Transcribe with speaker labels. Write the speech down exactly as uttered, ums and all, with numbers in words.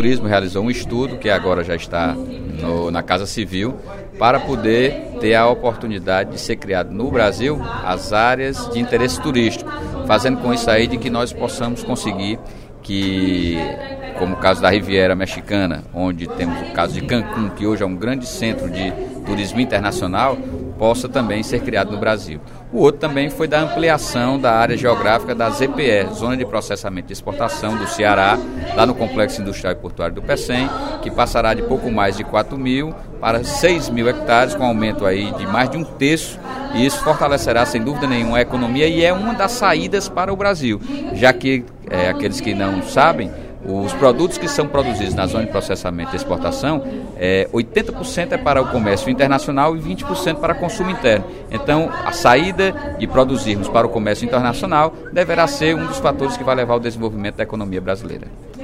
Speaker 1: Turismo realizou um estudo que agora já está no, na Casa Civil para poder ter a oportunidade de ser criado no Brasil as áreas de interesse turístico, fazendo com isso aí de que nós possamos conseguir que, como o caso da Riviera Mexicana, onde temos o caso de Cancún, que hoje é um grande centro de turismo internacional, possa também ser criado no Brasil. O outro também foi da ampliação da área geográfica da Z P E, Zona de Processamento e Exportação do Ceará, lá no Complexo Industrial e Portuário do Pecém, que passará de pouco mais de quatro mil para seis mil hectares, com aumento aí de mais de um terço, e isso fortalecerá sem dúvida nenhuma a economia e é uma das saídas para o Brasil, já que, é, aqueles que não sabem, os produtos que são produzidos na zona de processamento e exportação, é, oitenta por cento é para o comércio internacional e vinte por cento para consumo interno. Então, a saída de produzirmos para o comércio internacional deverá ser um dos fatores que vai levar ao desenvolvimento da economia brasileira.